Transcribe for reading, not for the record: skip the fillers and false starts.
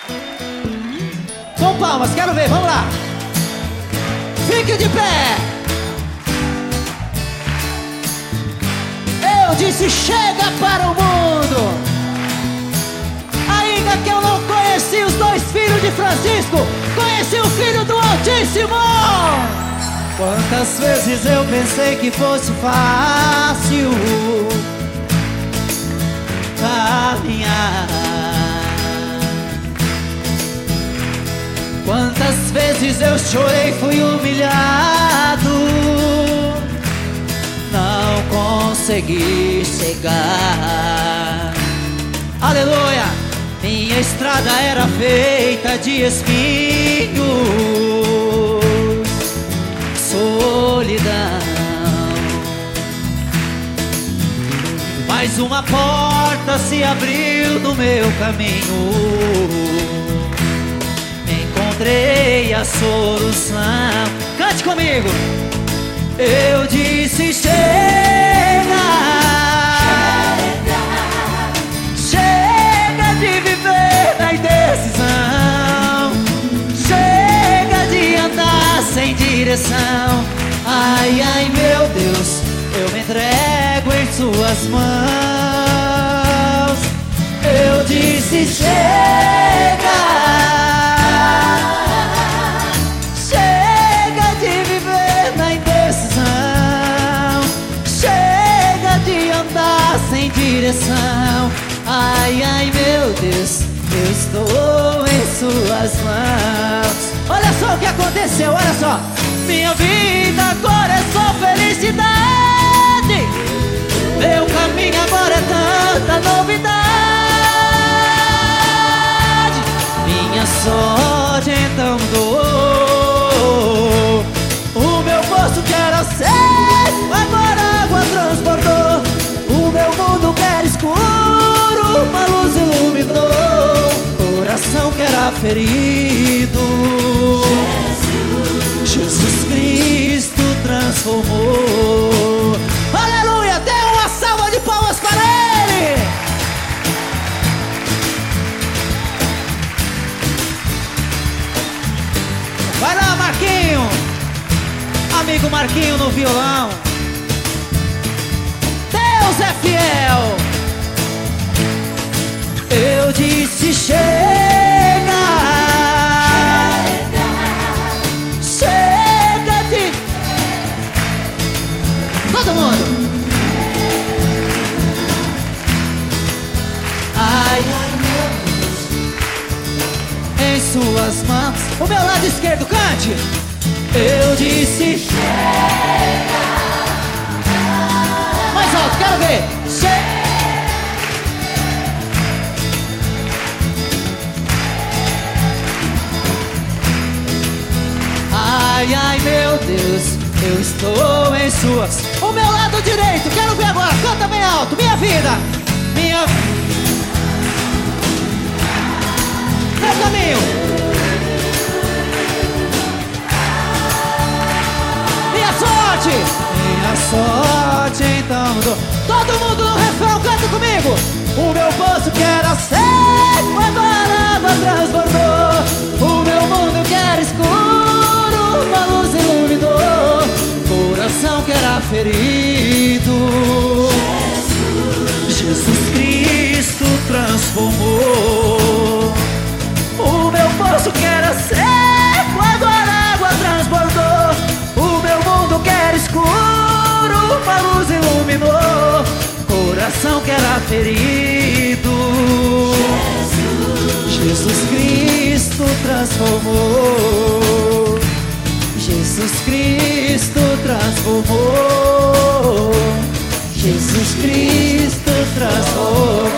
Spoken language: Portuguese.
Com palmas, quero ver, vamos lá. Fique de pé. Eu disse chega para o mundo. Ainda que eu não conheci os dois filhos de Francisco, conheci o Filho do Altíssimo. Quantas vezes eu pensei que fosse fácil caminhar. Quantas vezes eu chorei, fui humilhado, não consegui chegar. Aleluia! Minha estrada era feita de espinhos, solidão. Mas uma porta se abriu no meu caminho. Encontrei a solução. Cante comigo. Eu disse chega, chega de viver na indecisão, chega de andar sem direção. Ai, ai, meu Deus, eu me entrego em suas mãos. Eu disse chega, chega de viver na indecisão, chega de andar sem direção. Ai, ai, meu Deus, eu estou em suas mãos. Olha só o que aconteceu, olha só. Minha vida agora é só felicidade, meu caminho agora é tanta novidade. Minha sorte então mudou, o meu poço que era seco agora a água transbordou. O meu mundo que era escuro, uma luz iluminou. Coração que era ferido, Jesus Cristo transformou. Aleluia, dê uma salva de palmas para Ele. Vai lá, Marquinho. Amigo Marquinho no violão. Deus é fiel. Eu disse chega, chega de... Todo mundo. Ai, ai, meu Deus, em suas mãos. O meu lado esquerdo, cante. Eu disse chega. Mais alto, quero ver. Chega. Ai, ai, meu Deus, eu estou em suas. O meu lado direito, quero ver agora, canta bem alto. Minha vida, minha... Meu caminho, minha sorte, minha sorte então mudou. Todo mundo no refrão, canta comigo. O meu poço que era seco agora a água transbordou. O meu mundo que era escuro, uma luz iluminou. Coração que era ferido, Jesus Cristo transformou. O meu poço que era seco agora a água transbordou. O meu mundo que era escuro, uma luz iluminou. Coração que era ferido, Jesus Cristo transformou. Jesus Cristo transformou. Jesus Cristo transformou.